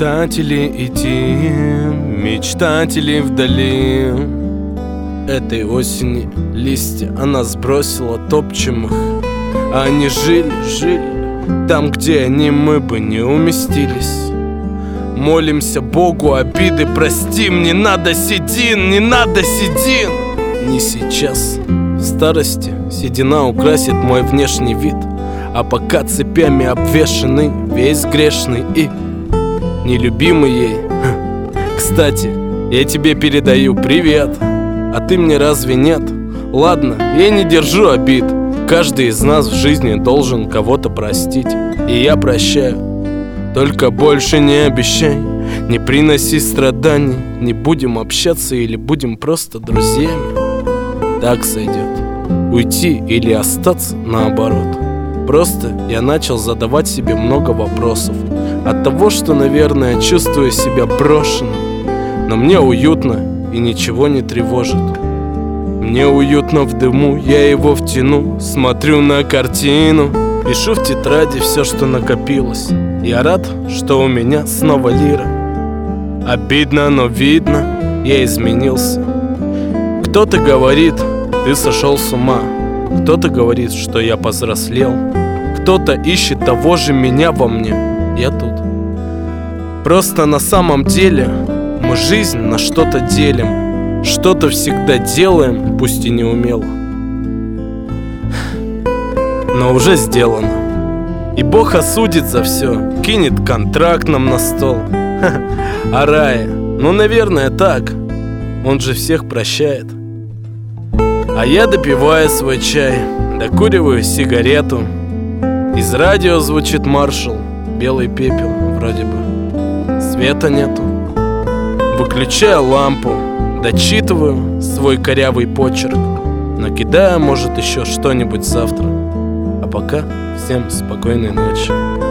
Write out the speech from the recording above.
Мечтатели идти, мечтатели вдали. Этой осени листья она сбросила, топчем их. А они жили там, где они, мы бы не уместились. Молимся Богу, обиды простим. Не надо седин, не надо седин. Не сейчас, в старости седина украсит мой внешний вид. А пока цепями обвешанный, весь грешный и нелюбимый ей. Кстати, я тебе передаю привет. А ты мне разве нет? Ладно, я не держу обид. Каждый из нас в жизни должен кого-то простить. И я прощаю. Только больше не обещай, не приноси страданий. Не будем общаться или будем просто друзьями. Так сойдет. Уйти или остаться наоборот. Просто я начал задавать себе много вопросов. От того, что, наверное, чувствую себя брошенным. Но мне уютно и ничего не тревожит. Мне уютно в дыму, я его втяну. Смотрю на картину, пишу в тетради все, что накопилось. Я рад, что у меня снова лира. Обидно, но видно, я изменился. Кто-то говорит, ты сошел с ума. Кто-то говорит, что я повзрослел. Кто-то ищет того же меня во мне. Я тут. Просто на самом деле мы жизнь на что-то делим. Что-то всегда делаем, пусть и не умело, но уже сделано. И Бог осудит за все, кинет контракт нам на стол. А рай, ну наверное так. Он же всех прощает. А я допиваю свой чай, докуриваю сигарету. Из радио звучит маршал, белый пепел вроде бы. Света нету. Выключаю лампу, дочитываю свой корявый почерк. Накидаю, может, еще что-нибудь завтра. А пока всем спокойной ночи.